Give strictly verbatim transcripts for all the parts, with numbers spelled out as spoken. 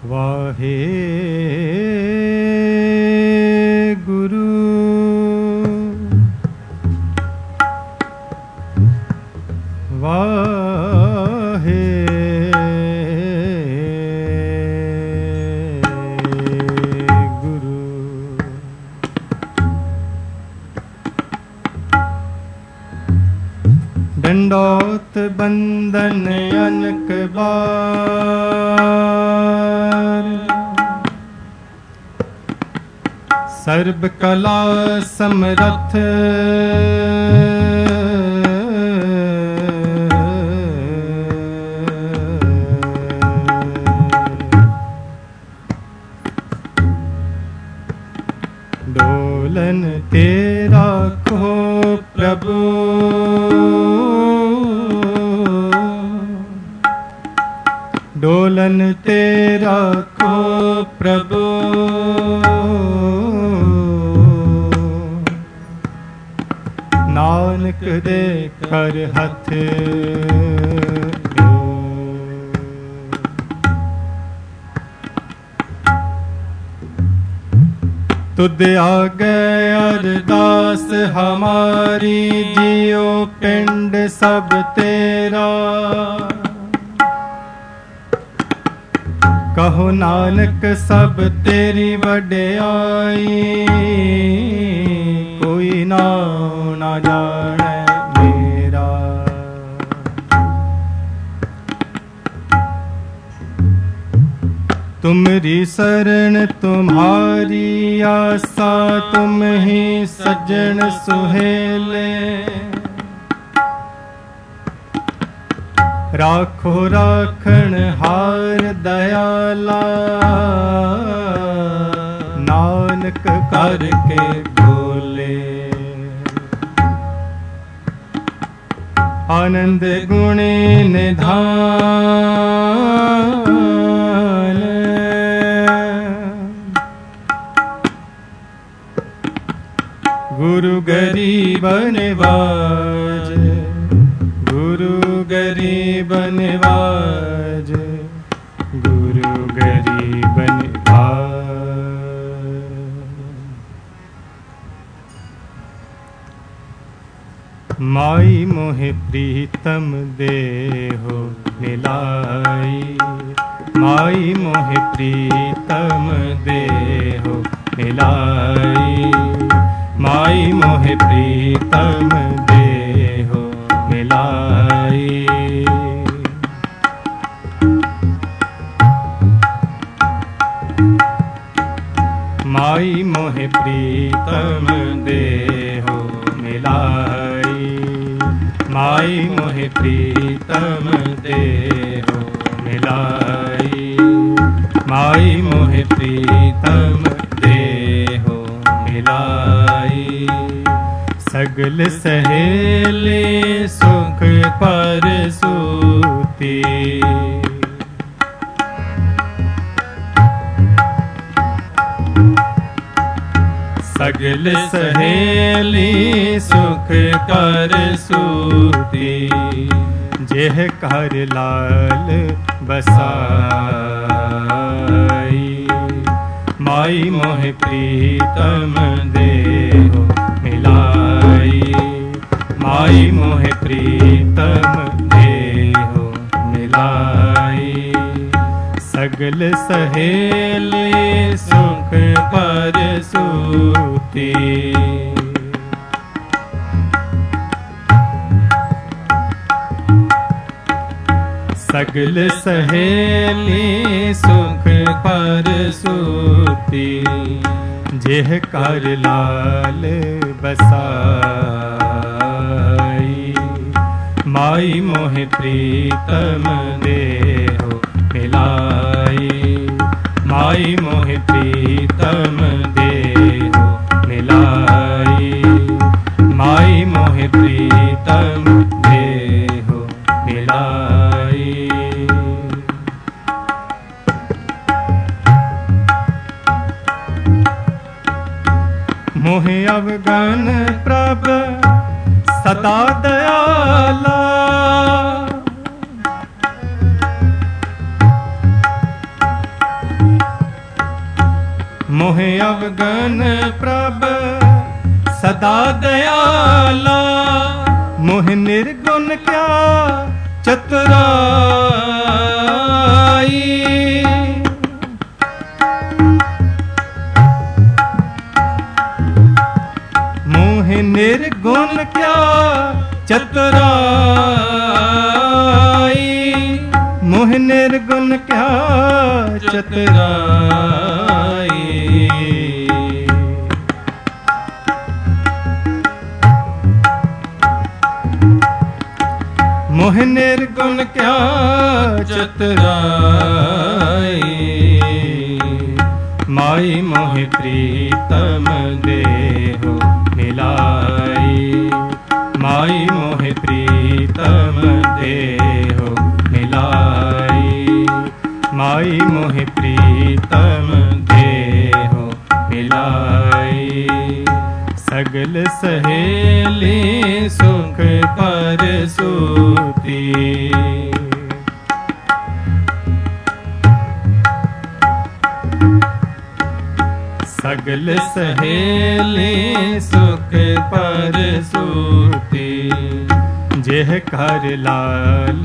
वाहे गुरु वाहे गुरु। दंडौत बंदन अनक बार, सर्ब कला समरथ डोलन तेरा को प्रभु, डोलन तेरा को प्रभु, नानक दे कर हथ। तुद आगे अरदास हमारी, जियो पिंड सब तेरा। कहो नानक सब तेरी वड्याई, कोई नाम ना जाने मेरा। तुमरी शरण तुम्हारी आसा, तुम ही सज्जन सुहेले। राखो राखण हार दयाला, नानक करके बोले। आनंद गुणी निधान, गुरु गरीब निवाज, गुरु गरीब निवाज, गुरु गरीब निवाज। माई मोहे प्रीतम देहो मिलाई, माई मोहे प्रीतम देहो मिलाई, माई मोहे प्रीतम देहो मिलाई। माई मोहे प्रीतम देहो मिलाई, माई मोहे प्रीतम देहो मिलाई, माई मोहे प्रीतम देहो मिलाई। सगल सहेले सुख पर सूती, सगल सहेली सुख कर सूती। जेह कर लाल बसाई, माई मोहे प्रीतम देहो मिलाई, माई मोहे प्रीतम देहो मिलाई। सगल सहेली सुख पर सूती, सगल सहेली सुख पर सूती। जेह कर लाल बसाई, माई मोहे प्रीतम देहो मिलाई, माई मोहे प्रीतम देहो मिलाई, माई मोहे प्रीतम देहो मिलाई। मोहे अवगन प्रभ सदा दयाला, मोह अवगन प्रभ सदा दयाला, मोह निर्गुण क्या चतुराई। मोह निर्गुण क्या चतुराई, मोह निर्गुण क्या चतुराई। मोह निर्गुण क्या चतुराई, माई मोह प्रीतम देहो मिलाई, माई मोह प्रीतम देहो मिलाई, माई मोह प्रीतम देहो मिलाई। सगल सहेली सुख पर सूती, सगल सहेली सुख पर सूती, जेह कर लाल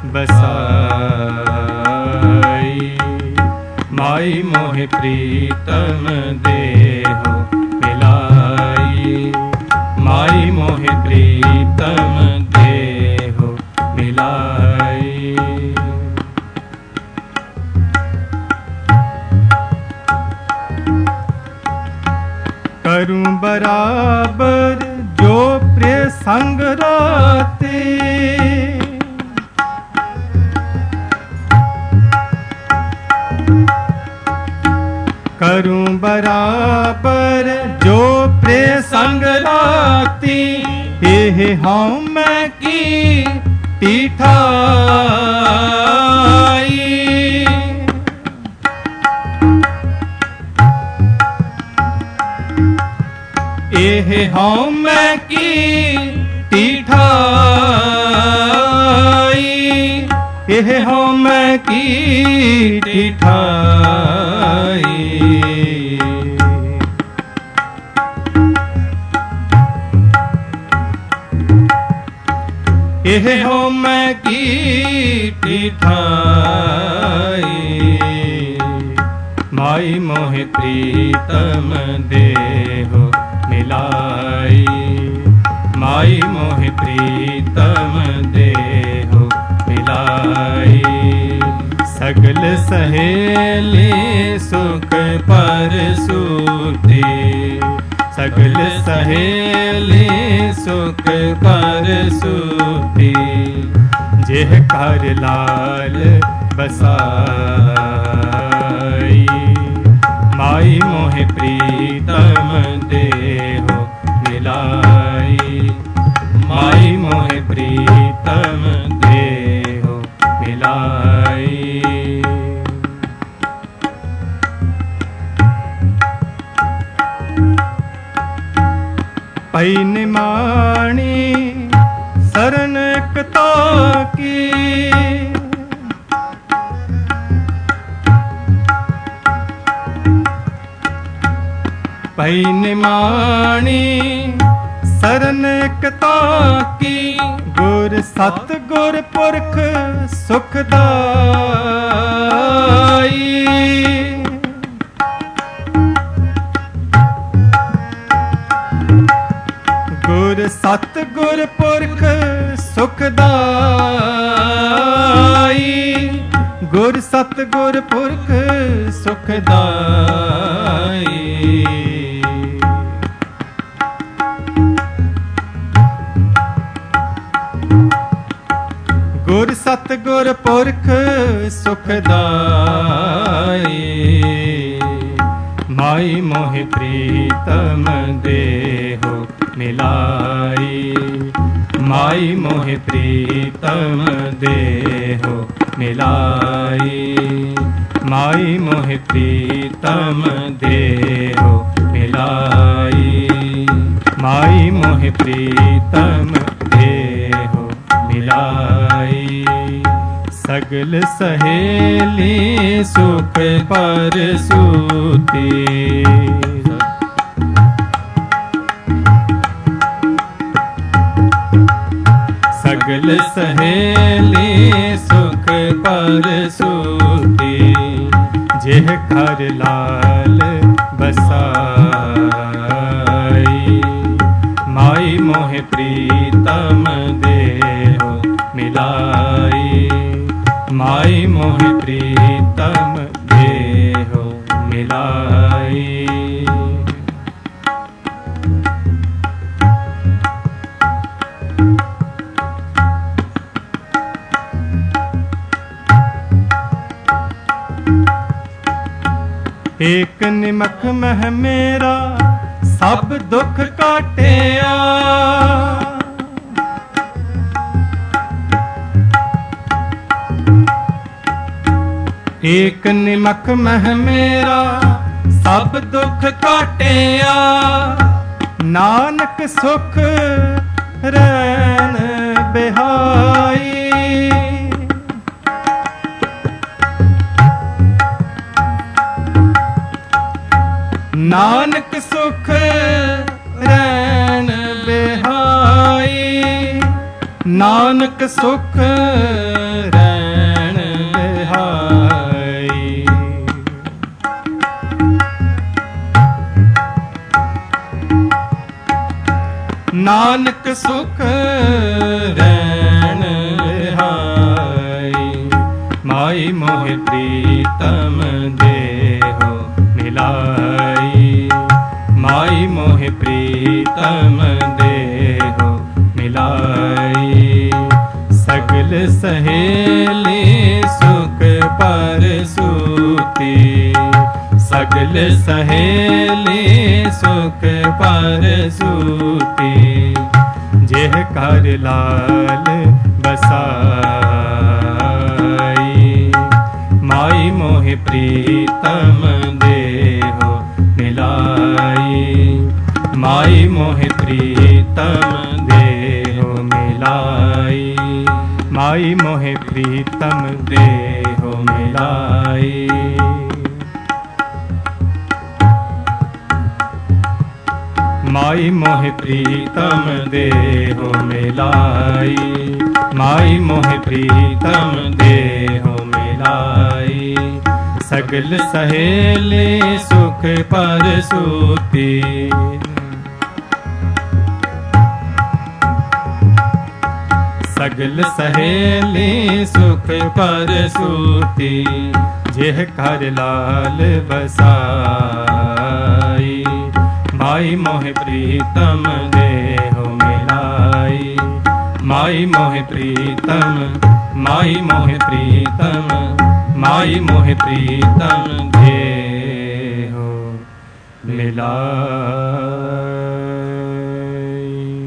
बसाई, माई मोह प्रीतम देहो मिलाई, माई मोह प्रीतम देहो मिलाई। करूं बराबर जो प्रिय संग राते, करूं बराबर जो प्रिय संग राती, एह हाँ मैं की टीठाई। एह हाँ मैं की टीठाई, एह हाँ मैं की टीठाई। एह हाँ मैं की टीठाई, माई मोह प्रीतम देहो मिलाई, माई मोह प्रीतम देहो मिलाई। सगल सहेली सुख पर सूती, सगल सहेली सुख पर सूती, जेह कर लाल बसाई, माई मोह प्रीतम देहो मिलाई, माई मोह प्रीतम देहो मिलाई। पई निमाणी शरण कता की, पई निमाणी शरण कता की, गुर सत गुर पुरख सुखदाई। गुर सत गुर पुरख सुखदाई, गुर सत गुर पुरख सुखदाई। गुर सत गुर पुरख सुखदाई, माई मोह प्रीतम देहो मिलाई, माई मोह प्रीतम देहो मिलाई, माई मोह प्रीतम देहो मिलाई, माई मोह प्रीतम देहो मिलाई। सगल सहेली सुख पर सूती। सगल सहेली सुख पर सूती, जेह घर लाल बसाई। माई मोह प्रीतम देहो मिलाई, माई मोह प्रीतम देहो मिलाई। एक निमक मह मेरा सब दुख काटिया, एक निमक मह मेरा सब दुख काटिया। नानक सुख रैन बिहाई, नानक सुख रैन बिहाई, नानक सुख रैन बिहाई। नानक सुख रैन बिहाई। माई मोह प्रीतम देहो मिलाई, माई मोह प्रीतम देहो मिलाई। सगल सहेली सुख पर सूती, सगल सहेली सुख पर सूती। जेह कर लाल बसाई, माई मोह प्रीतम देहो मिलाई, माई मोह प्रीतम देहो मिलाई, माई मोह प्रीतम देहो मिलाई। माई मोह प्रीतम देहो मिलाई, माई मोह प्रीतम देहो मिलाई। सगल सहेली सुख पर सूती, सगल सहेली सुख पर सूती। जेह कर लाल बसाई, माई मोह प्रीतम देहो मिलाई, माई मोह प्रीतम, माई मोह प्रीतम, माई मोह प्रीतम देहो मिलाई।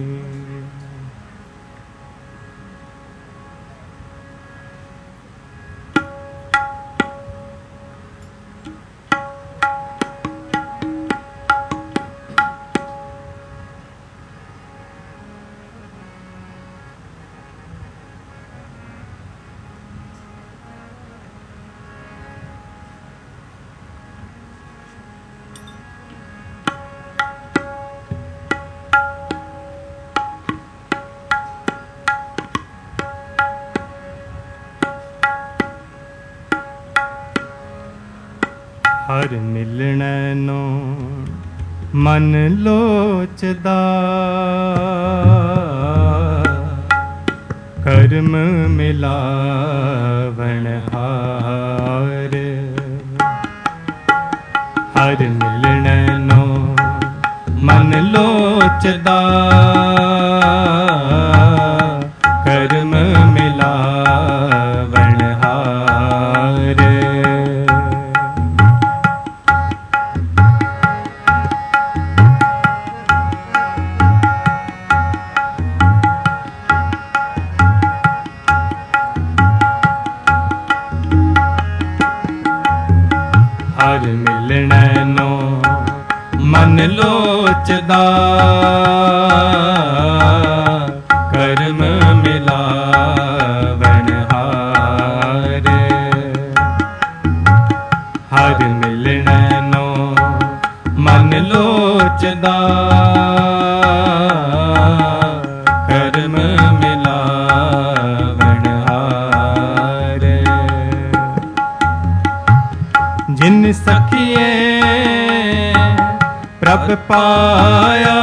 हर मिलणैनो मन लोचदा, कर्म मिलावण हार। हर मिलणैनो मन लोचदा, कर्म मिलावण हार। हर मिलणैनो मन लोचदा, कर्म मिलावण हार। ਹਰ ਮਿਲਣੈਨੋ ਮਨ ਲੋਚਦਾ ਕਰਮ ਮਿਲਾਵਣ ਹਾਰ। ਜਿਨ ਸਖੀਏ ਪ੍ਰਭ ਪਾਇਆ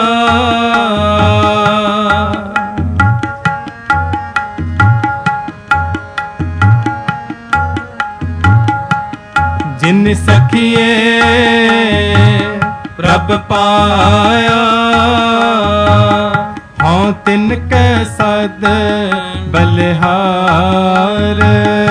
ਜਿਨ ਸਖੀਏ ਪ੍ਰਭ ਪਾਇਆ ਹਉ ਤਿਨ ਕੈ ਸਦ ਬਲਿਹਾਰ।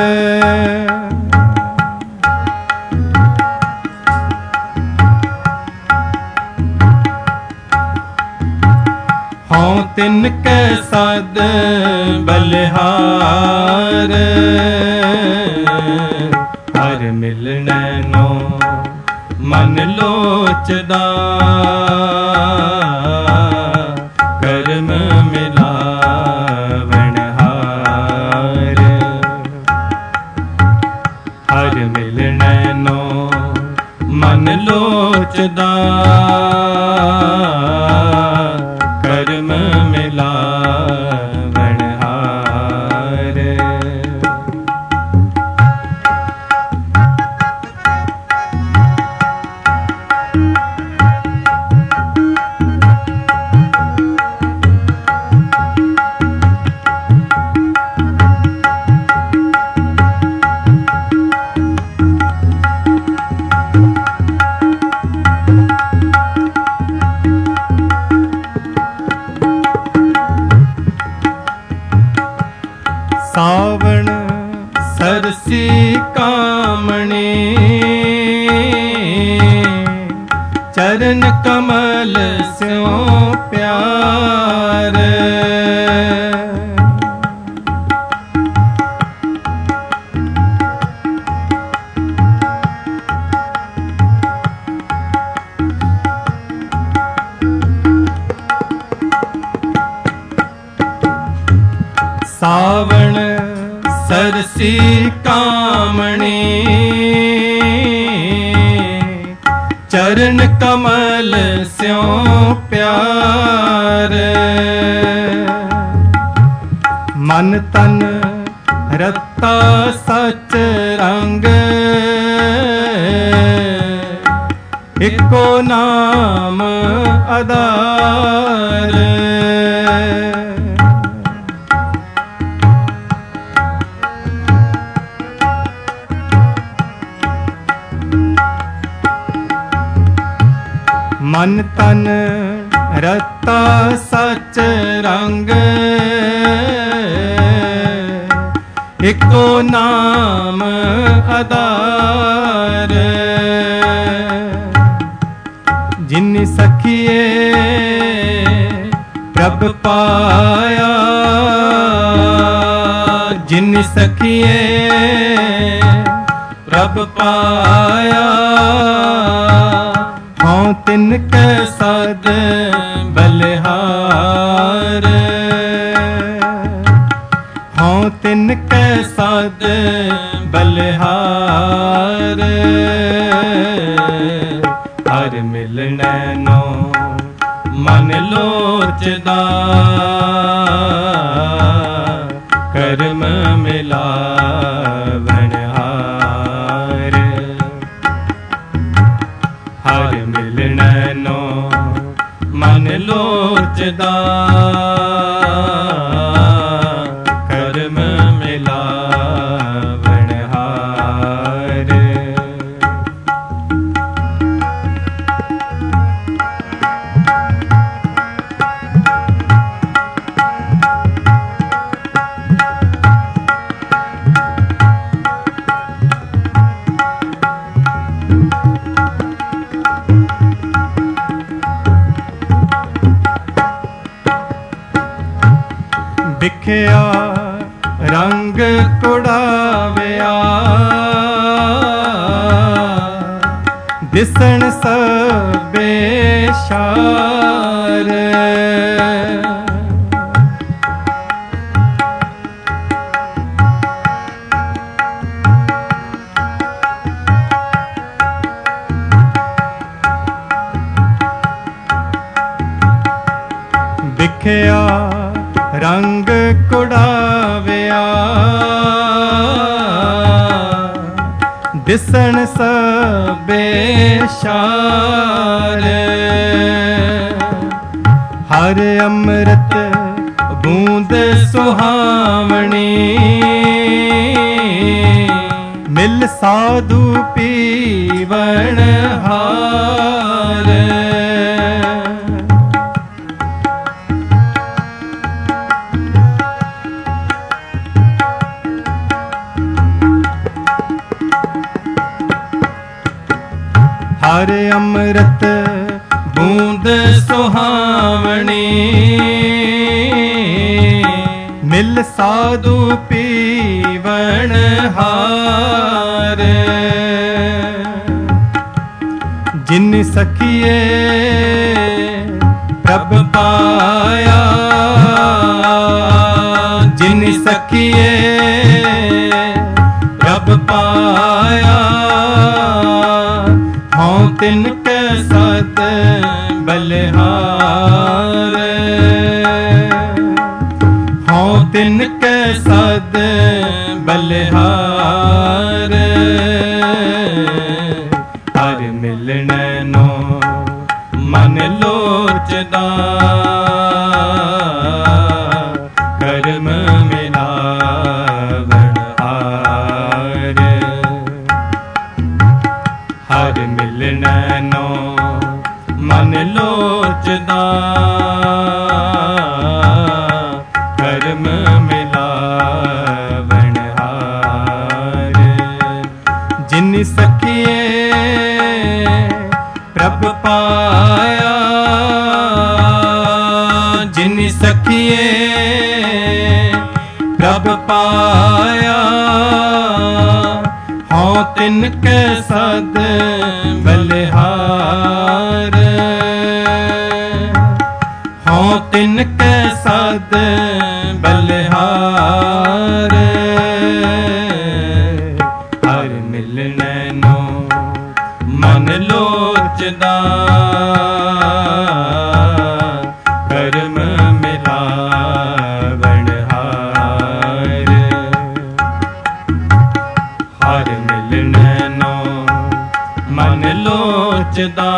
ਹਉ ਤਿਨ ਕੈ ਸਦ ਬਲਿਹਾਰ। ਹਰ ਮਿਲਣੈਨੋ ਮਨ ਲੋਚਦਾ ਕਰਮ ਮਿਲਾਵਣ ਹਾਰ। ਹਰ ਮਿਲਣੈਨੋ ਮਨ ਲੋਚਦਾ ਕਰਮ ਮਿਲਾਵਣ ਹਾਰ। ਸਾਵਣ ਸਰਸੀ ਕਾਮਣੀ ਚਰਨ ਕਮਲ ਸਿਉ ਪਿਆਰ। ਸਾਵਣ ਸਰਸੀ ਕਾਮਣੀ ਚਰਨ ਕਮਲ ਸਿਉ ਪਿਆਰ। ਮਨ ਤਨ ਰਤਾ ਸਚ ਰੰਗ ਇੱਕੋ ਨਾਮ ਆਧਾਰ। ਮਨ ਤਨ ਰਤਾ ਸਚ ਰੰਗ ਇੱਕੋ ਨਾਮ ਆਧਾਰ। ਜਿਨ ਸਖੀਏ ਪ੍ਰਭ ਪਾਇਆ ਜਿਨ ਸਖੀਏ ਪ੍ਰਭ ਪਾਇਆ ਹਉ ਤਿਨ ਕੈ ਸਦ ਬਲਿਹਾਰ। ਹਉ ਤਿਨ ਕੈ ਸਦ ਬਲਿਹਾਰ। ਹਰ ਮਿਲਣੈਨੋ ਮਨ ਲੋਚਦਾ ਕਰਮ ਮਿਲਾਵਣ ਹਾਰ। ਹਰ ਮਿਲਣੈਨੋ ਮਨ ਲੋਚਦਾ ਕਰਮ ਮਿਲਾਵਣ ਹਾਰ। ਵਿਖਿਆ ਰੰਗ ਕੁੜਾਵਿਆ ਦਿਸਣ ਸਭੇ ਸ਼ਾਰ। ਵੇਖਿਆ ਰੰਗ ਕੁੜਾਵਿਆ, ਦਿਸਣ ਸਭੇ ਸ਼ਾਰ। ਹਰ ਅੰਮ੍ਰਿਤ ਬੂੰਦ ਸੁਹਾਵਣੀ, ਮਿਲ ਸਾਧੂ ਪੀਵਣ ਹਾਰ। ਹਰ ਅੰਮ੍ਰਿਤ ਬੂੰਦ ਸੁਹਾਵਣੀ, ਮਿਲ ਸਾਧੂ ਪੀਵਣ ਹਾਰ। ਜਿਨ ਸਖੀਏ ਪ੍ਰਭ ਪਾਇਆ, ਜਿਨ ਸਖੀਏ ਪ੍ਰਭ ਪਾਇਆ, ਹਉ ਤਿਨ ਕੈ ਸਦ ਬਲਿਹਾਰ। ਹਉ ਤਿਨ ਕੈ ਸਦ ਬਲਿਹਾਰ। ਹਰ ਮਿਲਣੈ ਨੋ ਮਨ ਲੋਚਦਾ, ਕਰਮ ਮਿਲਾਵਣ ਹਾਰ। ਹਰ ਮਿਲਣੈ ਨੋ ਮਨ ਲੋਚਦਾ, ਕਰਮ ਮਿਲਾਵਣ ਹਾਰ। ਜਿਨ ਸਖੀਏ ਪ੍ਰਭ ਪਾਇਆ, ਜਿਨ ਸਖੀਏ ਪ੍ਰਭ ਪਾਇਆ, ਹਉ ਤਿਨ ਕੈ ਸਦ ਬਲਿਹਾਰ। ਹਉ ਤਿਨ ਕੈ ਸਦ ਬਲਿਹਾਰ। ਹਰ ਮਿਲਣੈ ਨੋ ਮਨ ਲੋਚਦਾ, ਕਰਮ ਮਿਲਾਵਣ ਹਾਰ। ਹਰ ਮਿਲਣੈ ਨੋ ਮਨ ਲੋਚਦਾ,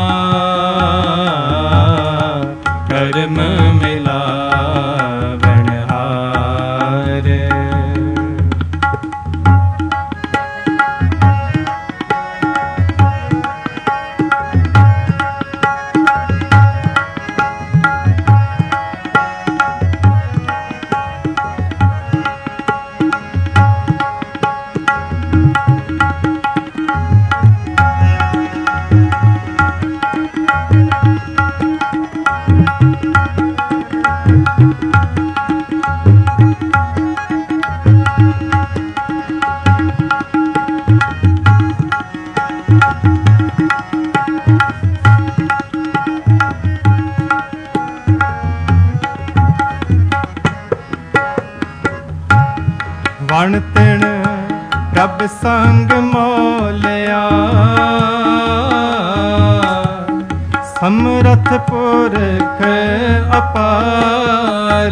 ਕਰਮ ਮਿਲਾਵਣ ਹਾਰ। ਵਣ ਤਿਣ ਪ੍ਰਭ ਸੰਗ ਮੋਲਿਆ, ਸਮਰਥ ਪੁਰਖ ਅਪਾਰ।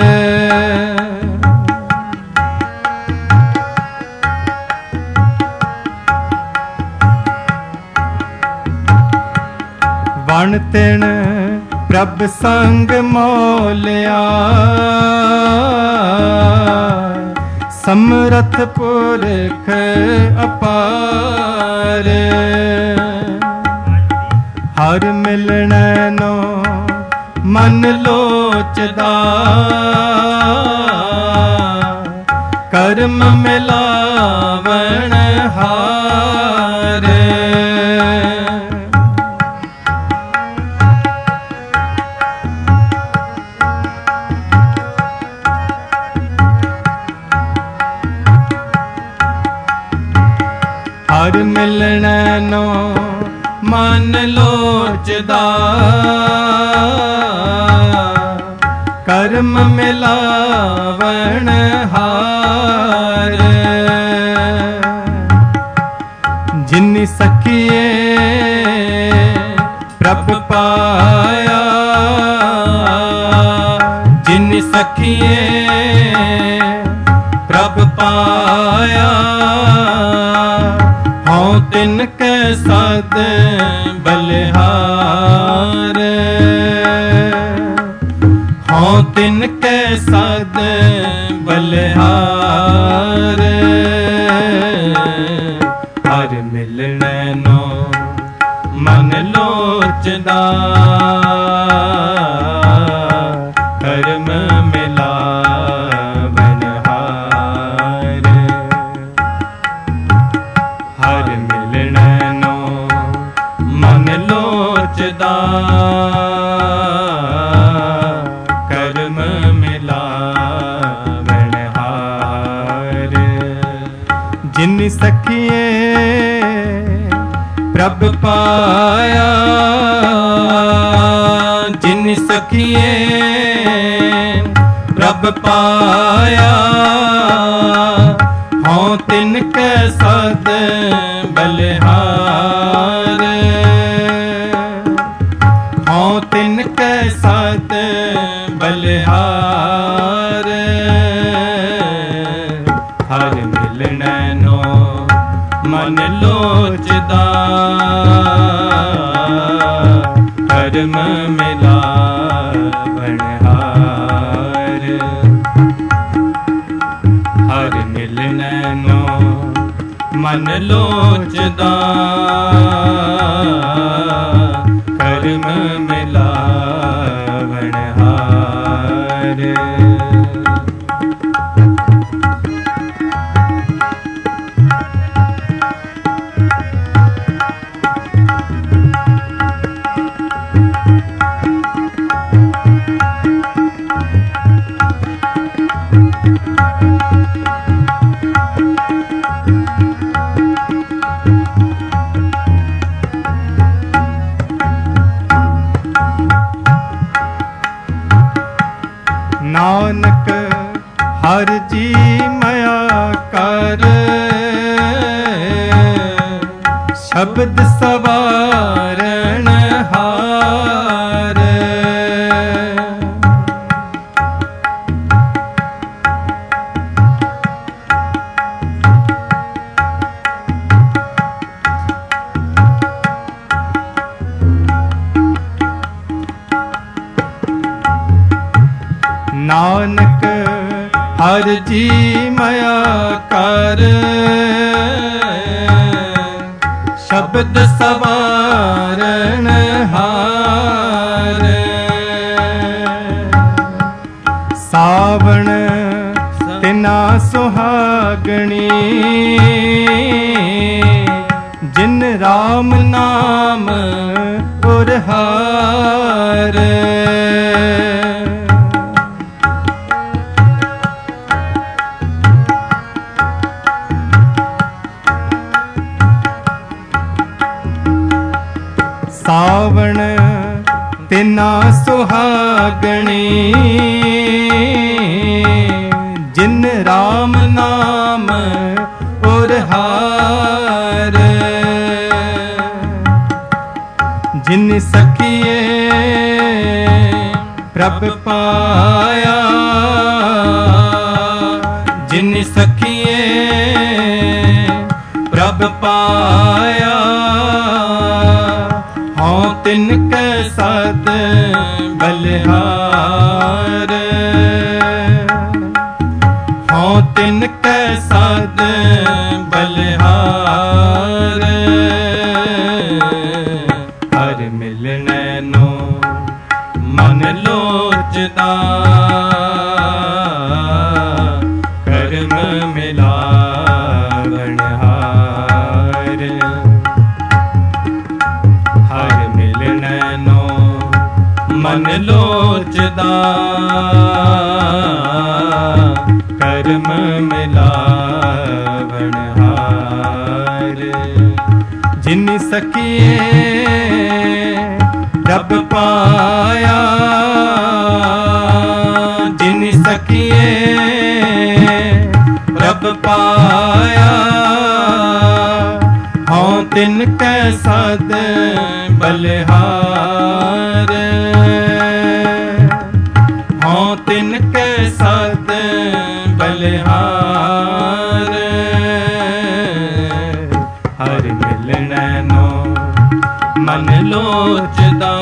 ਵਣ ਤਿਣ ਪ੍ਰਭ ਸੰਗ ਮੋਲਿਆ, ਸਮਰਥ ਪੁਰਖ ਅਪਾਰ। ਹਰ ਮਿਲਣੈ ਨੋ ਮਨ ਲੋਚਦਾ, ਕਰਮ ਮਿਲਾਵਣ ਹਾਰ। ਹਰ ਮਿਲਣੈ ਨੋ ਮਨ ਲੋਚਦਾ, ਕਰਮ ਮਿਲਾਵਣ ਹਾਰ। ਜਿਨ ਸਖੀਏ ਪ੍ਰਭ ਪਾਇਆ, सखिए प्रभ पाया, हों तिनकै सद बलिहार, हों तिनकै सद बलिहार। हर मिलने नो मन लोचदा, करम मिलावन हार। हर मिलने नो मन लोचदा, करम मिलावन हार। जिन सखिए प्रभ पाया, जिन सखिए प्रभ पाया, हों तिनकै सद बलिहार, हों तिनकै सद बलिहार। हर मिलने नो मन लोचदा, करम मिलावन हार। हर मिलने नो मन लोचदा, करम मिलावन हार। नानक हर जी मया कर, शब्द सवारण हार। नानक हर जी मया कर, शब्द सवारण हार। सावण तिना सुहागणी, जिन राम नाम उरहार। सावण तिना सुहागणी, जिन राम नाम उरहार। जिन सखिए प्रभ पाया, जिन सखिए प्रभ पाया, हों तिनकै सद बलिहार, हों तिनकै सद बलिहार। हर मिलने नो मन लोचदा, करम मिलावन हार। हर मिलने नो मन लोचदा, करम मिलावन हार। जिन सखिए प्रभ पाया, जिन सखिए प्रभ पाया, हों तिनकै सद बलिहार, हों तिनकै हर मिलनैनो मन लोचदा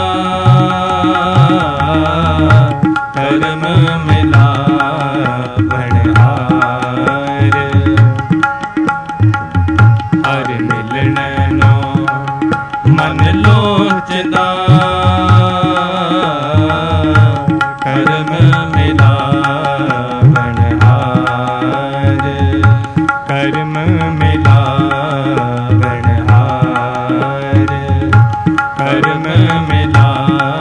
करम मिला बनहार हर मिलनैनो मन लोचदा करम मिला बनहार करम मिला बनहार करम मिला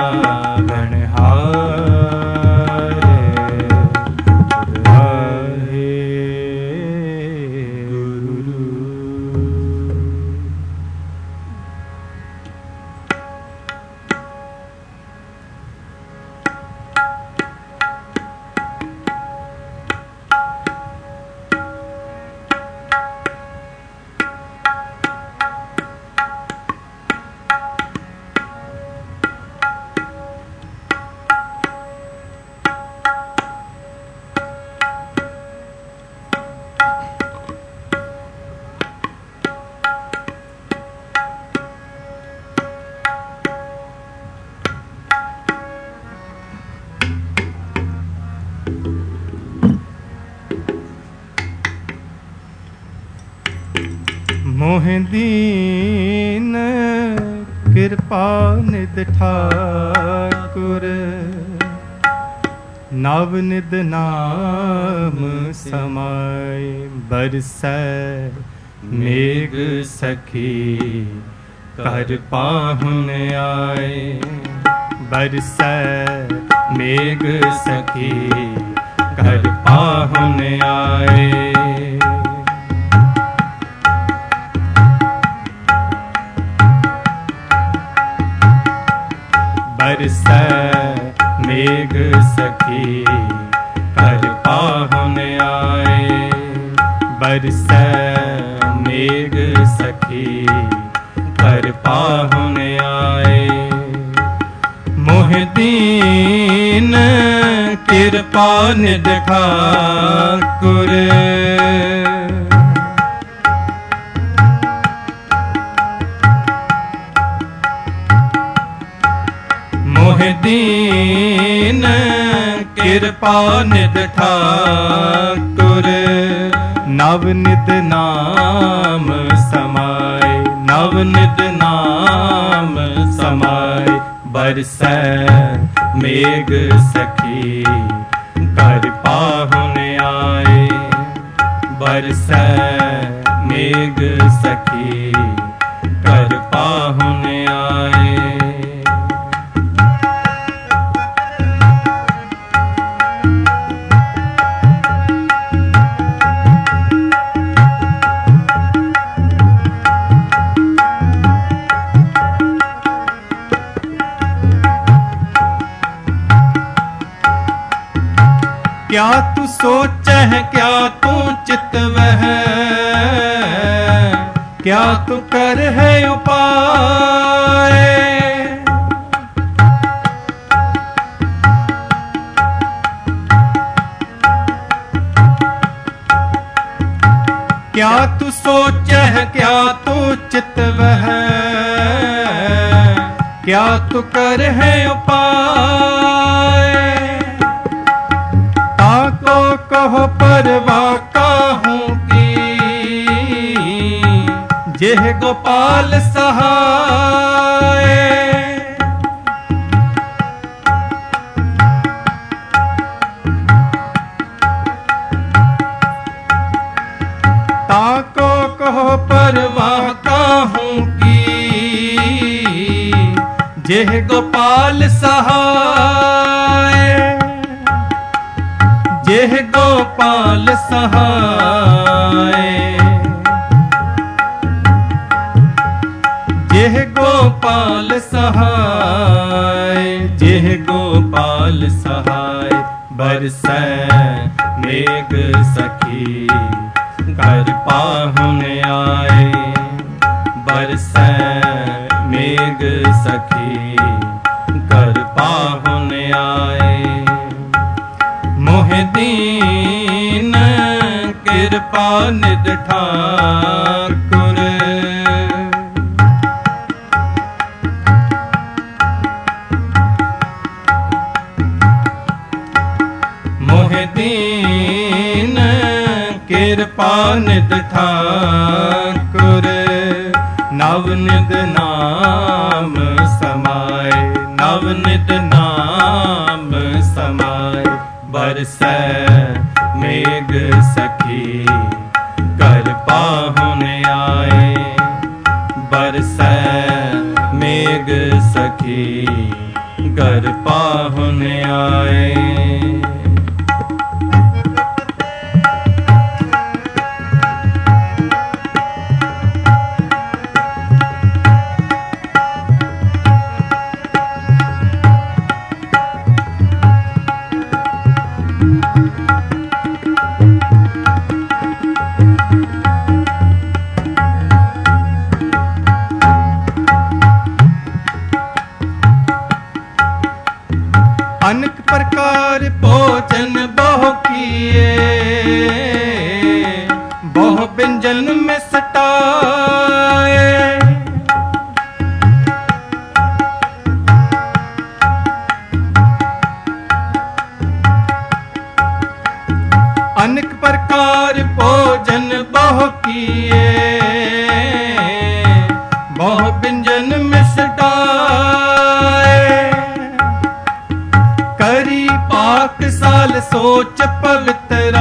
बनहार वाहे गुरु। मोह दीन कृपा निध ठाकुर नव निध नाम समाय बरसै मेघ सखी कर पाहुन आए बरसै मेघ सखी कर पाहुन आए बरसै मेघ सखी कर पाहुन आए बरसै मेघ सखी कर पाहुन आए मोह दीन कृपा निध ठाकुर दीन कृपा निध ठाकुर नव निध नाम समाय नव निध नाम समाय बरसै मेघ सखी कर पाहुन आए बरसै मेघ सखी कर पाहुन आए क्या तू सोचह क्या तू चितवह क्या तू कर है उपाय क्या तू सोचह क्या तू चितवह क्या तू कर है उपाय ताको कहो परवाह काहूं की जेह गोपाल सहाय ताको कहो परवाह काहूं की जेह गोपाल सहाय जेह गोपाल सहाय जेह गोपाल सहाय जेह गोपाल सहाय बरसै मेघ सखी कर पाहुन आए बरसै मेघ सखी कर पाहुन आए मोह दीन कृपा निध ठाकुर नव नित नाम समाए, नव नित नाम समाए। बरसै मेघ सखी कर पाहुन आए, बरसै मेघ सखी कर पाहुन आए। अनेक प्रकार भोजन बहु किए, बहु व्यंजन में सटाए। अनेक प्रकार भोजन बहु किए, बहु व्यंजन में सटाए। करी पाक साल सोच पवित्रा,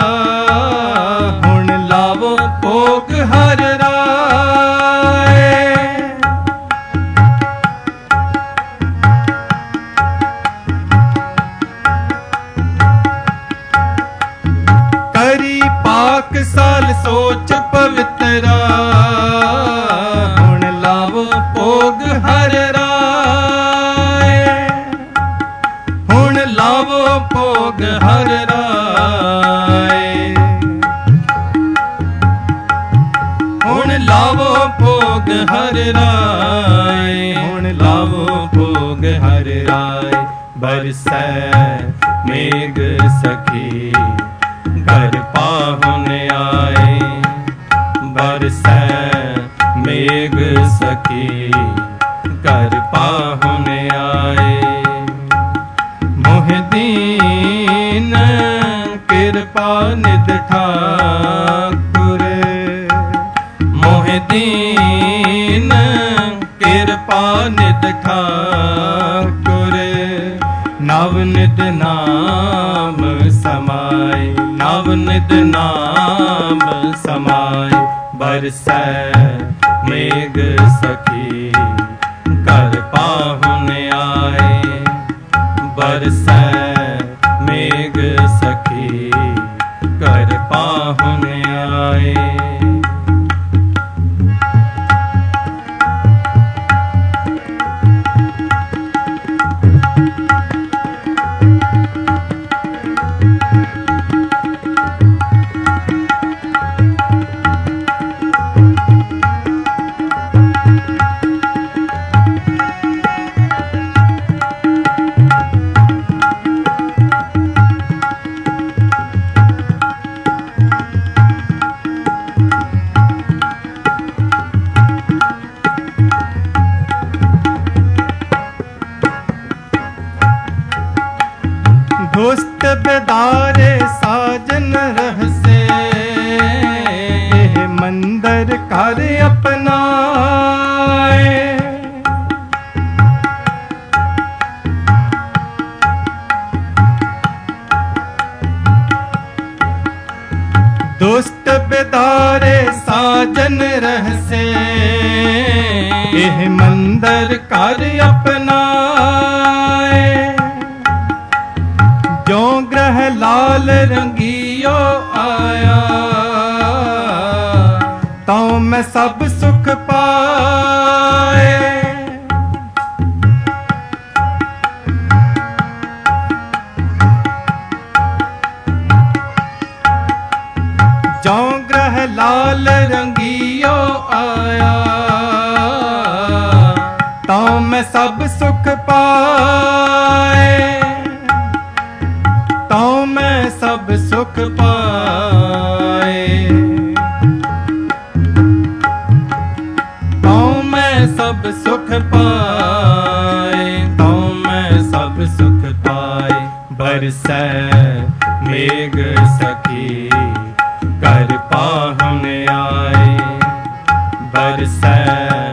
हुण लावो भोग हर राय। करी पाक साल सोच पवित्रा, हुण लावो भोग हर राय। हुण लावो भोग हर राय, हुण लावो भोग हर राय, हुण लावो भोग हर राय। बरसै मेघ सखी कर पाहुन आए, बरसै मेघ सखी कर पाहुन आए। मोह दीन कृपा निध ठाकुर, मोह दीन कृपा निध ठाकुर। नव नित नाम समाए, नव नित नाम समाए। बरसै मेघ सखी कर पाहुन आए, बरसै मेघ सखी कर पाहुन आए। दोस्त बेदारे साजन रहसे, मंदर कर अपनाए। दोस्त बेदारे साजन रहसे, मंदर कर अपनाए। जो ग्रह लाल रंगियो आया, तो मैं सब सुख पाए। जो ग्रह लाल रंगियो आया, तो मैं सब सुख पाए। तो मैं सब सुख पाए, तो मैं सब सुख पाए, तो मैं सब सुख पाए। बरसै मेघ सखी कर पाहुन आए, बरसै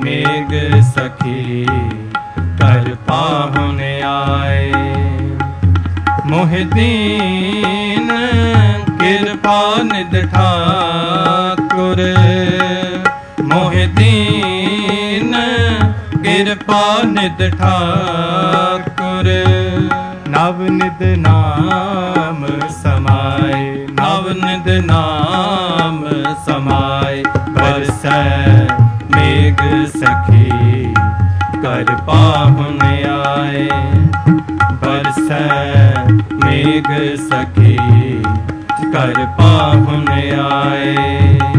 मेघ सखी कर पाहुन आए। मोहि दीन कृपा निधि ठाकुर, मोहि दीन कृपा निधि ठाकुर। नवनिध नाम समाए, नवनिध नाम समाए। बरसै मेघ सखी कर पाहुन आए, बरसै मेघ सखी कर पाहुन आए।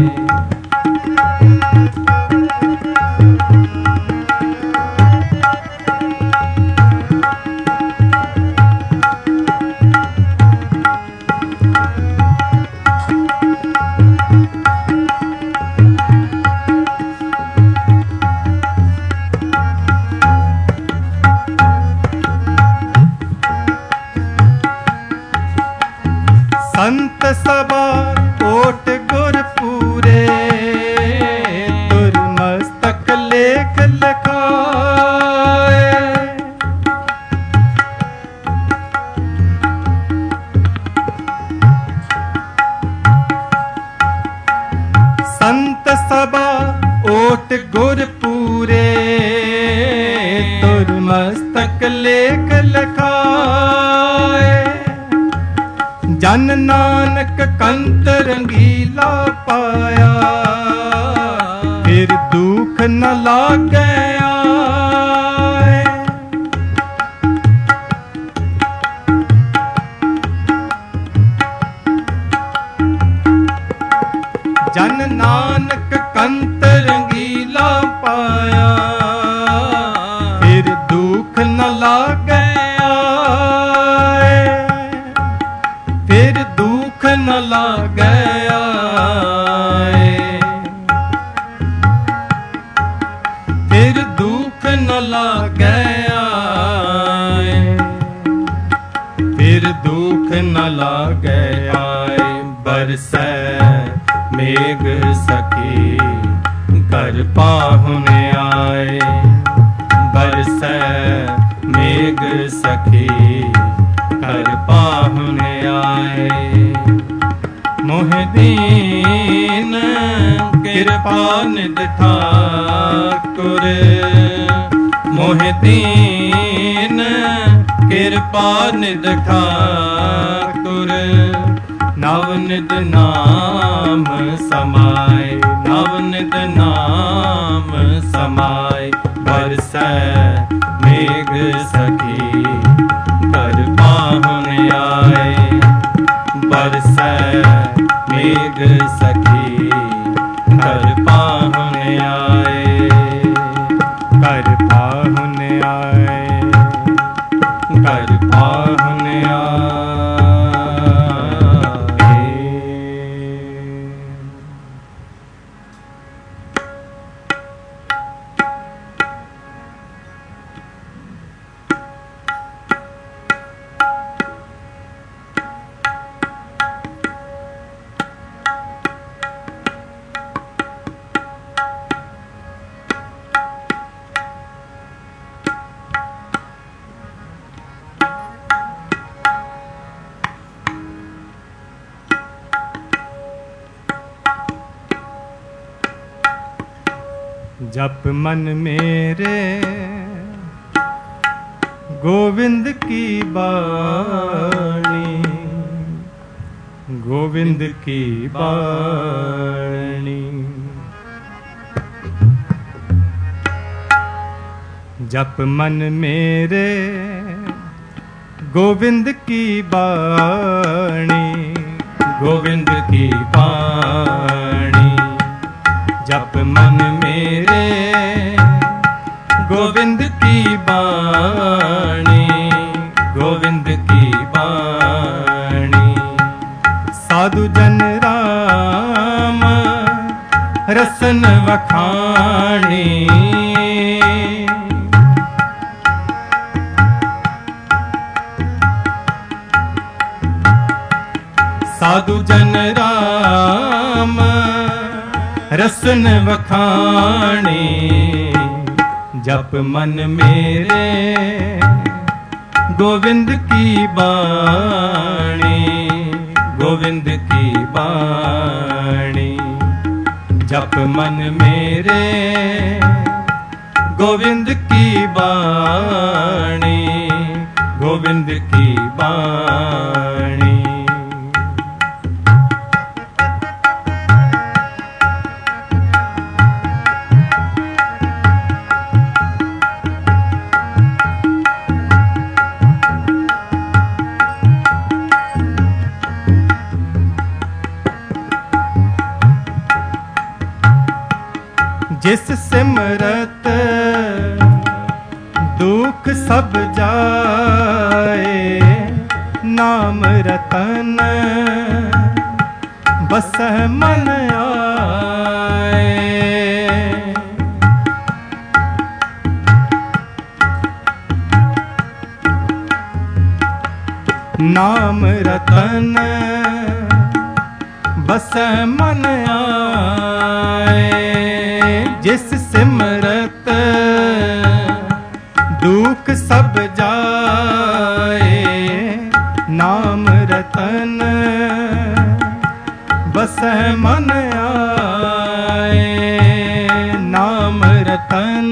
संत सभा ओट गुर पूरे, तुर मस्तक लेख लखाए। संत सभा ओट गुर पूरे, तुर मस्तक लेख लखाए। जन नानक कंत रंगीला पाया, फिर दुख न लागया। जन नानक कंत रंगीला पाया, फिर दुख न लागया। फिर दुख न लागया, फिर दुख न लागया, फिर दुख न लागया। बरसै मेघ सखी कर पाहुन आए, बरसै मेघ सखी कर पाहुन आए। मोहि दीन कृपा निधि ठाकुर, मोहि दीन कृपा निधि ठाकुर। नवनिध नाम समाए, नवनिध नाम समाए। बरसै मेघ सखी कर पाहुन आए, बरसै मेघ सखी कर पाहुन आए। कर पाहुन आए, कर पाहुन आए। जप मन मेरे गोविंद की बाणी, गोविंद की बाणी। जप मन मेरे गोविंद की बाणी, गोविंद की बाणी। जप मन मेरे गोविंद की बाणी, गोविंद की बाणी। साधु जन राम रसन वखाणी, साधु जन राम रसन वखाणी। जप मन मेरे गोविंद की बाणी, गोविंद की बाणी। जप मन मेरे गोविंद की बाणी, गोविंद की बाणी। जिस सिमरत दुख सब जाए, नाम रतन बसह मन आए। नाम रतन बसह मन आए। जिस सिमरत दुख सब जाए, नाम रतन बसह मन आए। नाम रतन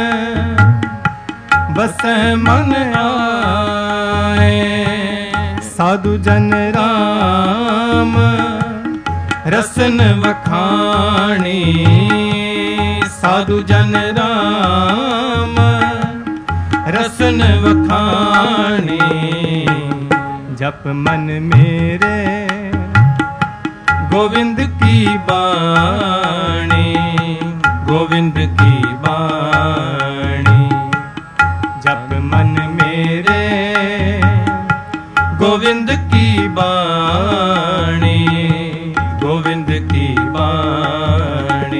बसह मन आए। साधु जन राम रसन वखाणी, साधु जन राम रसन वखाणी। जप मन मेरे गोविंद की बाणी, गोविंद की बाणी। जप मन मेरे गोविंद की बाणी, गोविंद की बाणी।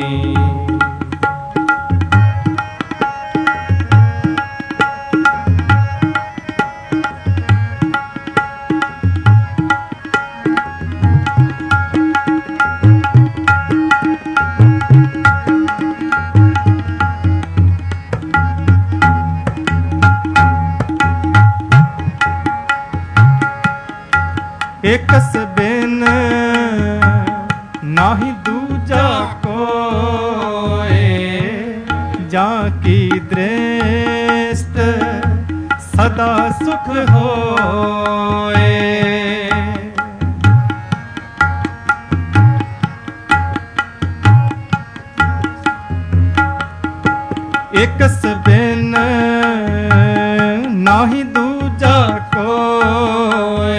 एकस बिन नाही दूजा कोय, जाकी दृष्ट सदा सुख होए। एकस बिन नाही दूजा कोय,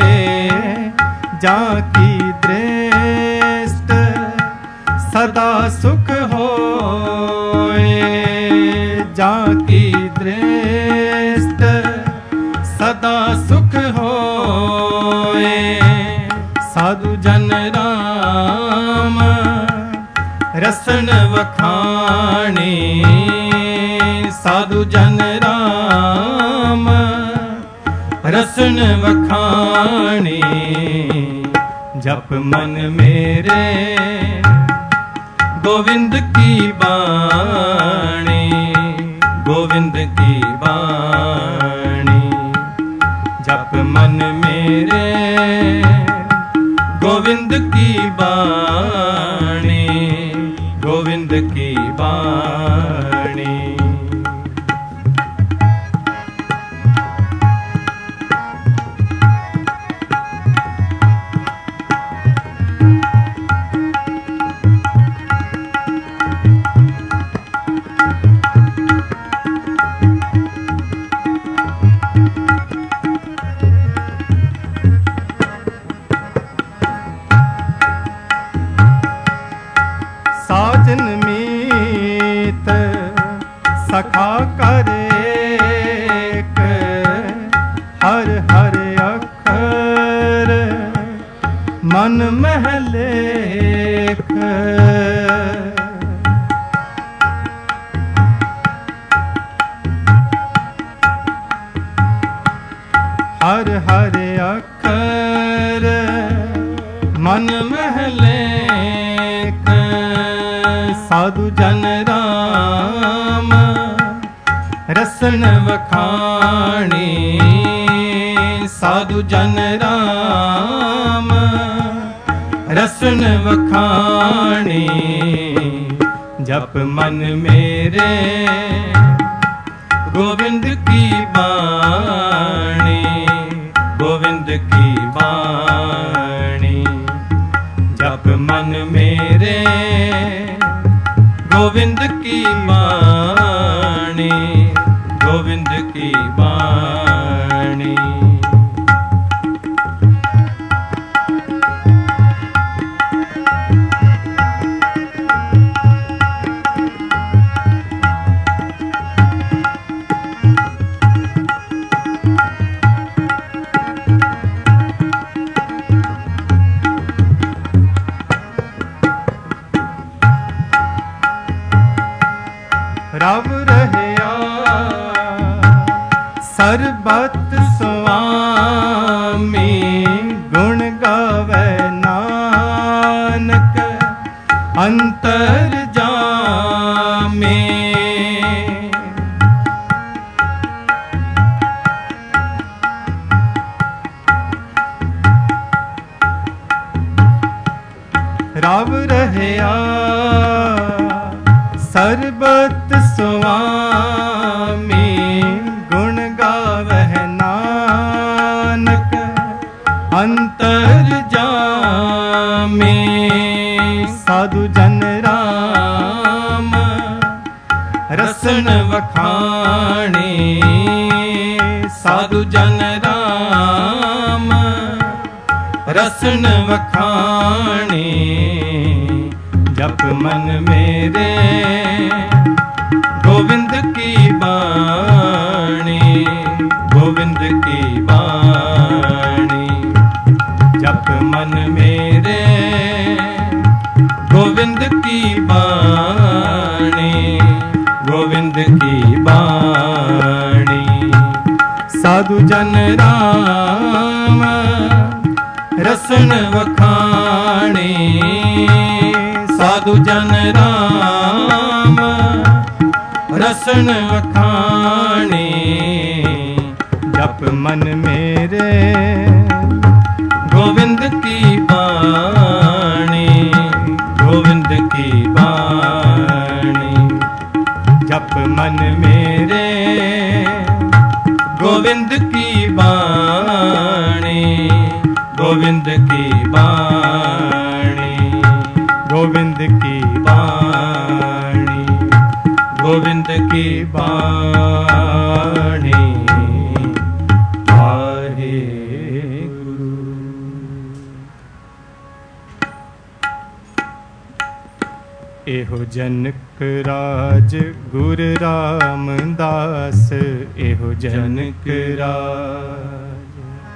जाकी दृष्ट सदा सुख होए। जाकी दृष्ट सदा सुख होए। साधु जन राम रसन वखाणी, साधु जन राम रसन वखाणी। जप मन मेरे गोविंद की बाणी, गोविंद की बाणी। जप मन मेरे गोविंद की बाणी, गोविंद की बाणी। साजन मीत सखा कर एक, हर हर अखर मन मह लेख। हर हर अखर मन मह लेख। साधु जन राम रसन वखाणी साधु जन राम रसन वखाणी जप मन मेरे गोविंद की बाणी गोविंद की बाणी जप मन मेरे गोविंद की बाणी गोविंद की बाणी रब रहया सरबत स्वामी गुण गावे नानक अंतर जामे रब रहया सरबत स्वामी गुण गावह नानक अंतर जामे साधु जन राम रसन वखाणी साधु जन राम रसन वखाणी जप मन मेरे गोविंद की बाणी गोविंद की बाणी जप मन मेरे गोविंद की बाणी गोविंद की बाणी साधु जन राम रसन वखाणी साधु जन राम रसन वखाणी जप मन मेरे गोविंद की बाणी गोविंद की बाणी जप मन मेरे गोविंद की बाणी गोविंद की बाणी गोविंद की बाणी गोविंद की बाणी वाहे गुरु। एहो जनक राज गुर रामदास एहो जनक राज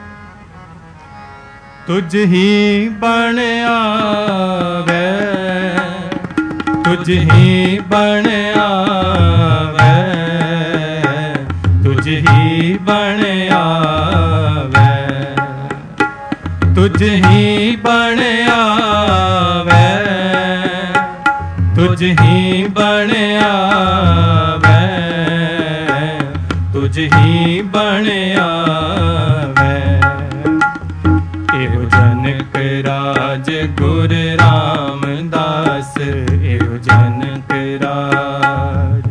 तुझ ही बण आवे तुझ ही बण आवे तुझ ही बण आवे तुझ ही बण आवे तुझ ही बण आवे तुझ ही बण आवे एहो जनक राज गुर रामदास एहो जनक राज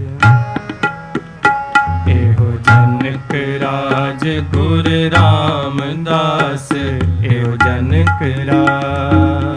एहो जनक राज गुर रामदास एहो जनक राज।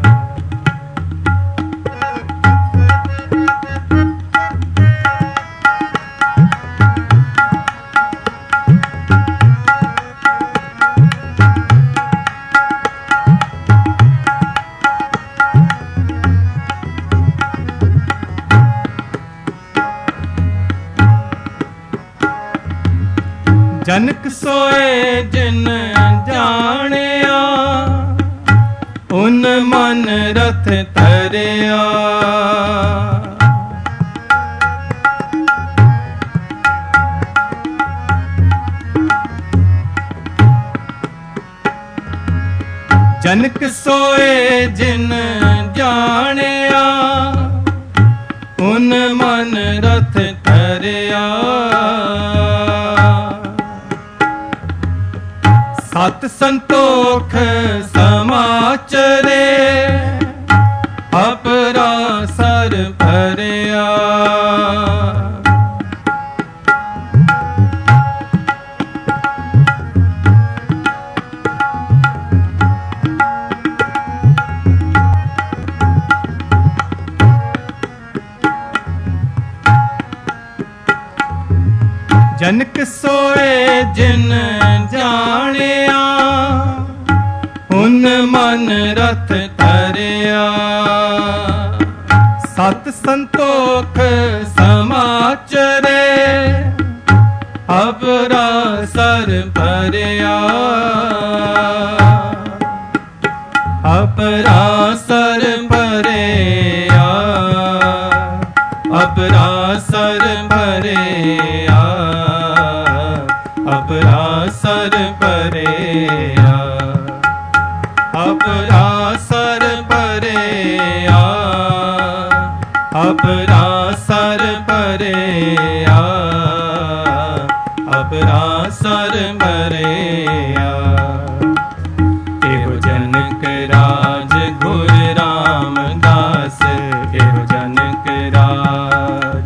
जनक सोए जिन जानिया उन मन रथ तरिया जनक सोए जिन जानिया उन मन रथ तरिया भरिया। सत संतोख समाचरे अपरासर भरिया। जनक सोए जिन जानिया उन मन रथ धरिया। सत संतोख समाचरे अपरासर भरिया। अपरासर भरिया। अपरासर भरिया। अपरासर भरिया। अपरासर भरिया। अपरासर भरिया। अपरासर भरिया। एहो जनक राज गुर रामदास। एहो जनक राज।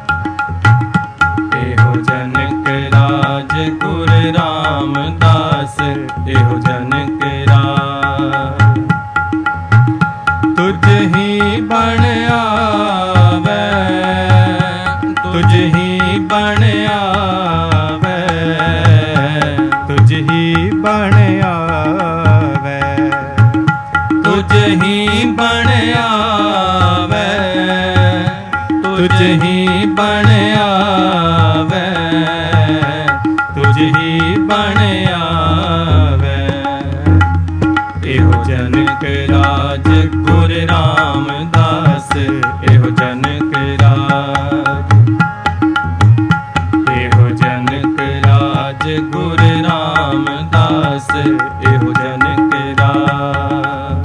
एहो जनक राज गुर रामदास। एहो जनक राज। तुझ ही बण आवे। तुझ ही बण आवे। तुझ ही बण आवे। तुझ ही बण आवे। तुझ ही बण आवे। तुझ ही बण आवे। एहो जनक राज गुर रामदास। एहो जनक राज। एहो जनक राज गुर रामदास। एहो जनक राज।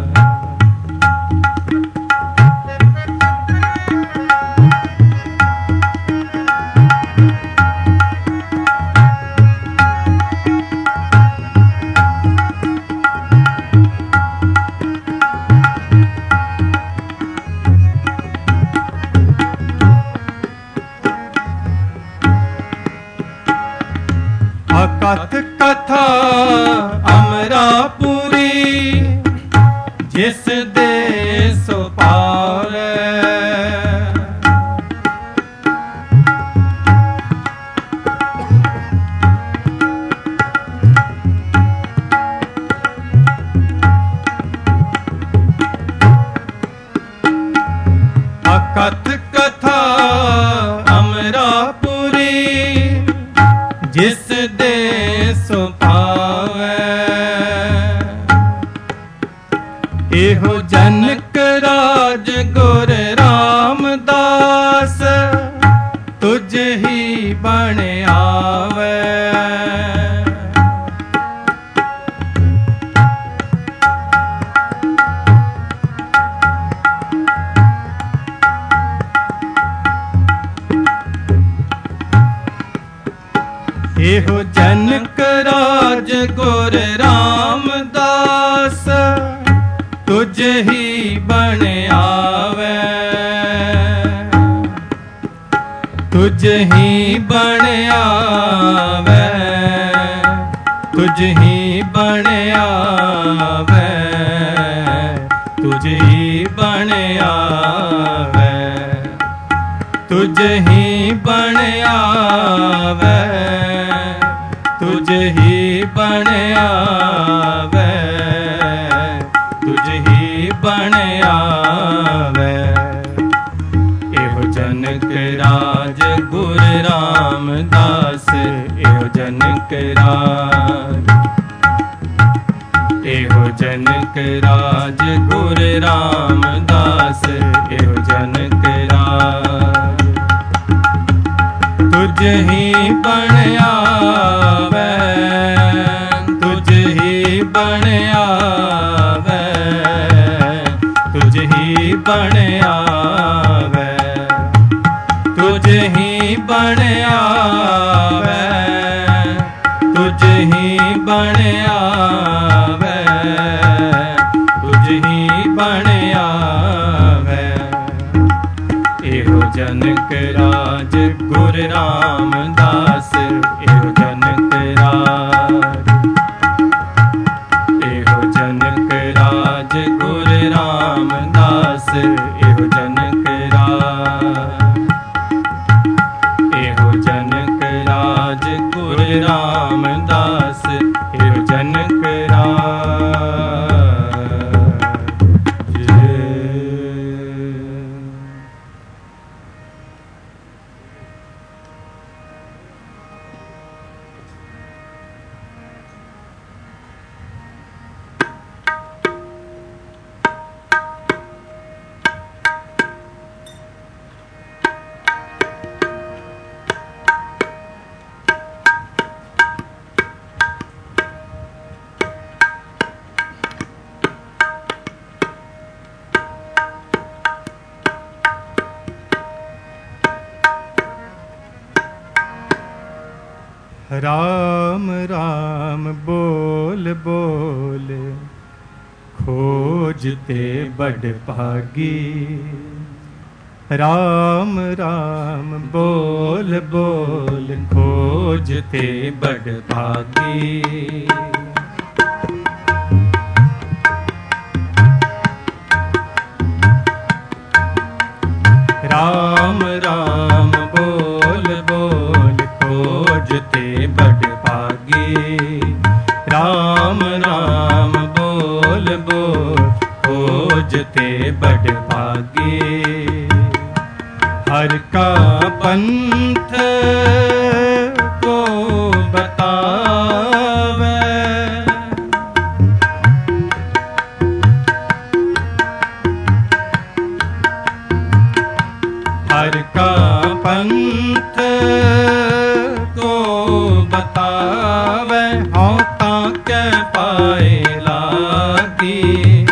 अकथ कथा अमरापुरी जिस देश पावे। अकथ कथा अमरापुरी जिस देश पावे। एहो जनक राज गुर रामदास। तुझ ही बण आवे। एहो जनक राज गुर रामदास। तुझ ही बण आवे। तुझ ही बण आवे। तुझ ही बण आवे। तुझ ही बण आवे। तुझ ही बण आवे। तुझ ही बण आवे। तुझ ही बण आवे। एहो जनक राज गुर रामदास। एहो जनक राज। एहो जनक राज गुर रामदास। एहो जनक राज। तुझ ही बण आवे। तुझ ही बण आवे। तुझ ही बण आवे। तुझ तुझ ही बण आवे, तुझ ही बण आवे, तुझ ही बण आवे। एहो जनक राज गुरु रामदास, एहो जनक राज, एहो जनक राज गुरु रामदास, एहो जनक राज, एहो जनक राज गुरु रामदास, एहो जनक राज। राम राम बोल बोल खोजते बड़ भागी, राम राम बोल बोल खोजते बड़ भागी। राम राम बोल बोल खोजते बड़ भागी, राम राम बोल बोल खोजते बड़ भागी। हर का पंथ को बतावे, हर का पंथ को बतावे, हाँ ताके पाए लागी,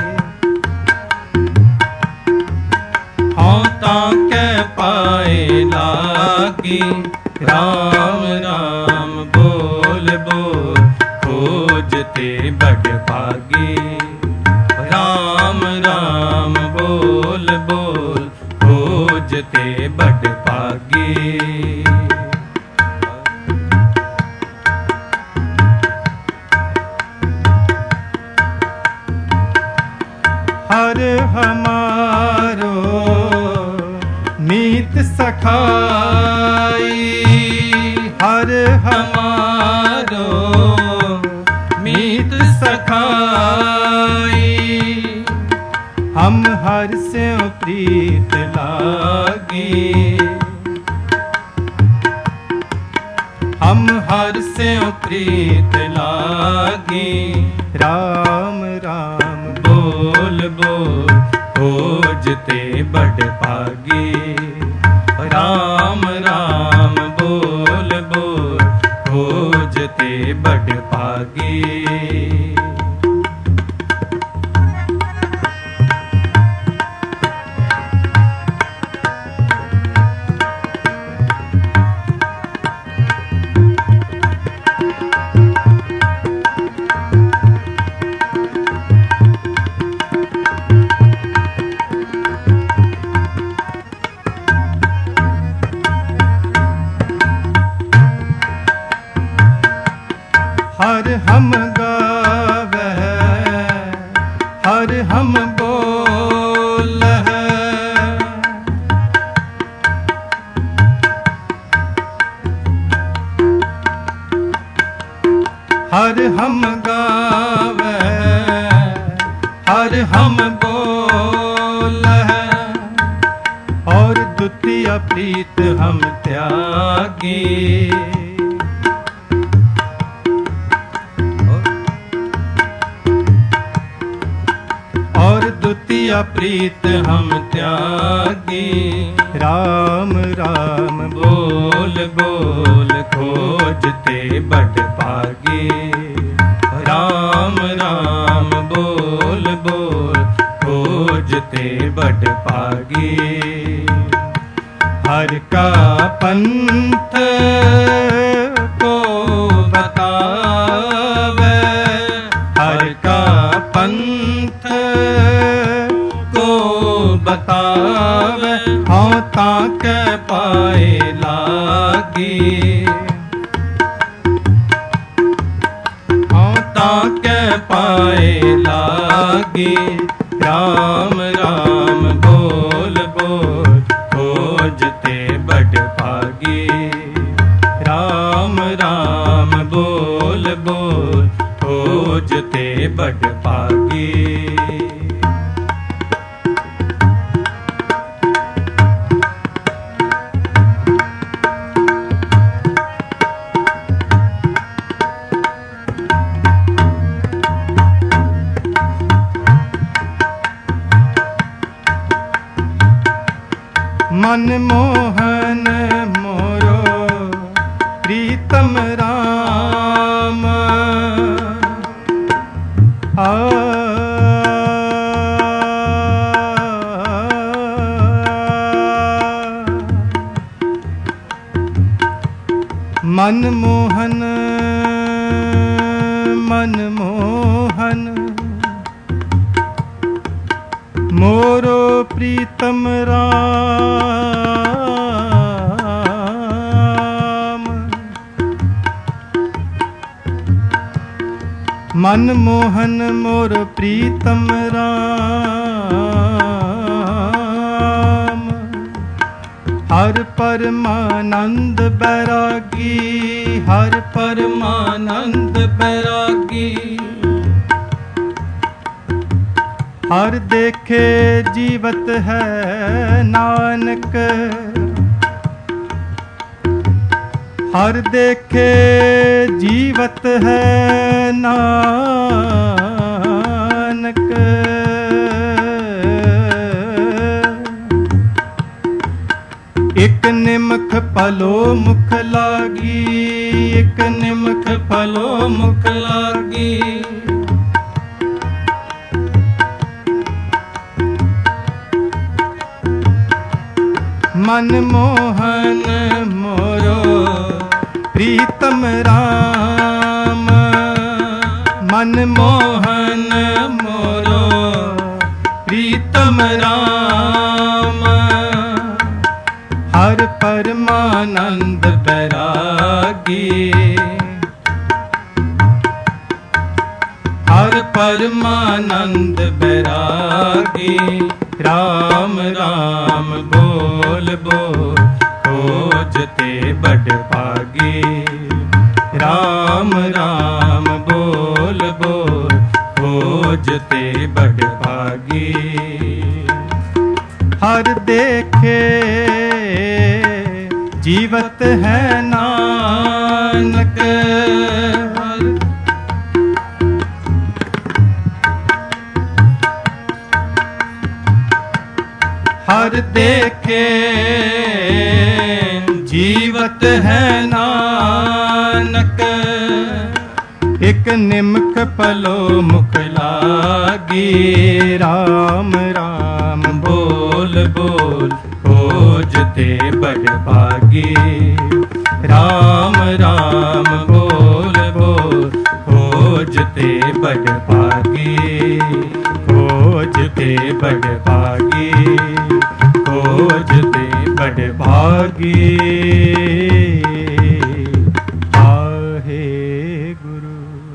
हाँ ताके पाए लागी। राम राम बोल बोल खोजते बड़ भागी, राम राम बोल बोल खोजते बड़ भागी। हर हमारो मीत सखाई, हर हमारो मीत सखाई। हम हर से प्रीत लागी, हम हर से प्रीत लागी। राम राम बोल बोल खोजते बड़ भागी, राम राम बोल बोल खोजते बड़ भागी। हर हम गावे, हर हम बोल है, हर हम गावे, हर हम बोल है। और द्वितीय प्रीत हम त्यागी, द्वितीय प्रीत हम त्यागी। राम राम बोल बोल खोजते बड़ भागी, राम राम बोल बोल खोजते बड़ भागी। हर का पंथ को बतावे, हर का पंथ को बतावे, हाँ ताके पाए लागी, हाँ ताके पाए लागी। राम राम बोल बोल खोजते बड़ भागी, राम राम बोल बोल खोजते बड़ भागी। मन मोहन मोरो प्रीतम राम, आ मन मोहन मन मोहन मोरो प्रीतम राम, मन मोहन मोर प्रीतम राम। हर परमानंद बैरागी, हर परमानंद बैरागी, हर देखे जीवत है नानक, हर देखे जीवत है नानक। एक निमख पलो मुख लागी, एक निमख पलो मुख लागी, मन मोहन मोरो प्रीतम राम, मन मोहन मोरो प्रीतम राम। हर परमानंद बैरागी, हर परमानंद बैरागी। राम राम बोल बोल खोजते बड़ भागी, राम राम बोल बोल खोजते बड़ भागी। हर देखे जीवत है नानक, हर देखे जीवत है नानक। एक निमख पलो मुख लागी, राम राम बोल बोल खोजते बड़ भागी, राम राम बोल बोल खोजते बड़ भागी, खोजते बड़ भागी, खोजते बड़ भागी। आहे गुरु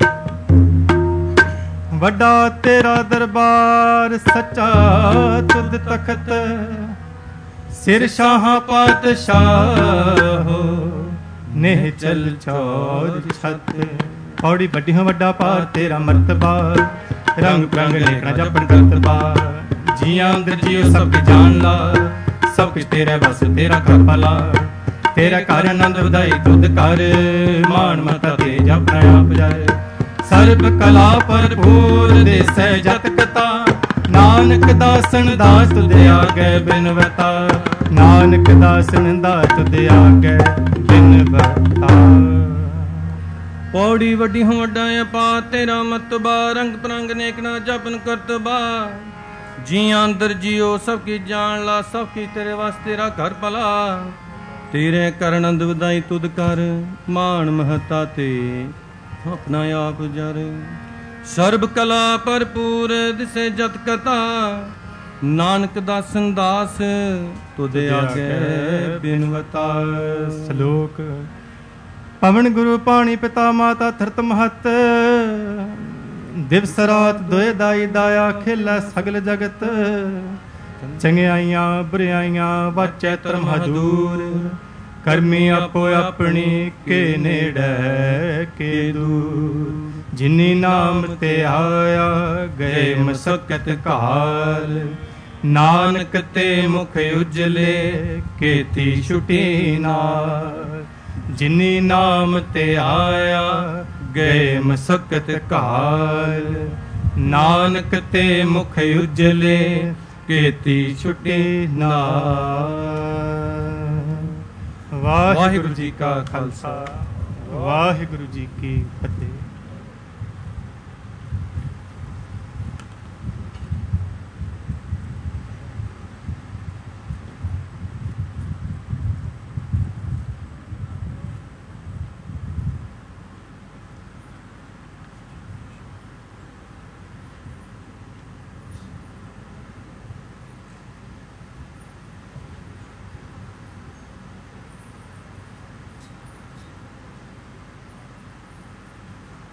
वड्डा तेरा दरबार, सच्चा तुद तखत, सिर शाह पातशाह नेह चल चौर छत। पौड़ी बड्डी वड्डा पार तेरा मर्तबा, रंग बिरंग लेखना जपन करतबा। जिया अंदर जियो सब जान ला, सब कुछ तेरे बस तेरा कर भला। तेरा कर आनंद उदाई तुद कर, मान मता तेज अपना आप जाए। सर्ब कला भरपूर देसै जत कता, नानक दासन दास तुदे आगे बिनवता। नानक दासन दास तुदे आगे बिनवता। पौड़ी वड्डी हों वड्डा पा तेरा मतबा, रंग परंग नेकना जपन करतबा। जिया अंदर जियो सब की जान ला, सब की तेरे वास्ते तेरा घर भला। ਤੇਰੇ ਕਰਨ ਦੁਬਦਾਈ ਤੁਧ ਕਰ, ਮਾਨ ਮਹਤਾ ਤੇ ਆਪਣਾ ਆਪ ਜਰ। ਸਰਬ ਕਲਾ ਭਰਪੂਰ ਦਿਸੇ ਜਤ ਕਥਾ, ਨਾਨਕ ਦਾਸਨ ਦਾਸ ਤੁਧ ਆਗੇ ਬਿਨਵਤਾ। ਸ਼ਲੋਕ। ਪਵਨ ਗੁਰੂ ਪਾਣੀ ਪਿਤਾ ਮਾਤਾ ਧਰਤ ਮਹਤ, ਦਿਵਸ ਰਾਤ ਦੋਏ ਦਾਈ ਦਾਇਆ ਖੇਲਾ ਸਗਲ ਜਗਤ। ਚੰਗਿਆਈਆਂ ਬੁਰਿਆਈਆਂ ਵਾਚੈ ਧਰਮ ਹਦੂਰ, ਕਰਮੀ ਆਪੋ ਆਪਣੀ ਕੇ ਨੇੜੇ ਕੇ ਦੂਰ। ਜਿਨੀ ਨਾਮ ਤੇ ਆਇਆ ਗਏ ਮਸਕਤ ਕਾਲ, ਨਾਨਕ ਤੇ ਮੁਖ ਉਜਲੇ ਕੀਤੀ ਛੁਟੀ ਨਾਲ। ਜਿਨੀ ਨਾਮ ਤੇ ਆਇਆ ਗਏ ਮਸਕਤ ਕਾਲ, ਨਾਨਕ ਤੇ ਮੁਖ ਉਜਲੇ ਕੀਤੀ ਛੁਟੀ ਨਾਲ। ਵਾਹਿਗੁਰੂ ਜੀ ਕਾ ਖਾਲਸਾ, ਵਾਹਿਗੁਰੂ ਜੀ ਕੀ ਫਤਿਹ।